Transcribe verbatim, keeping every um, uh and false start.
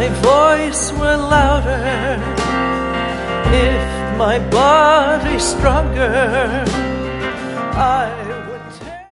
my voice were louder, if my body stronger, I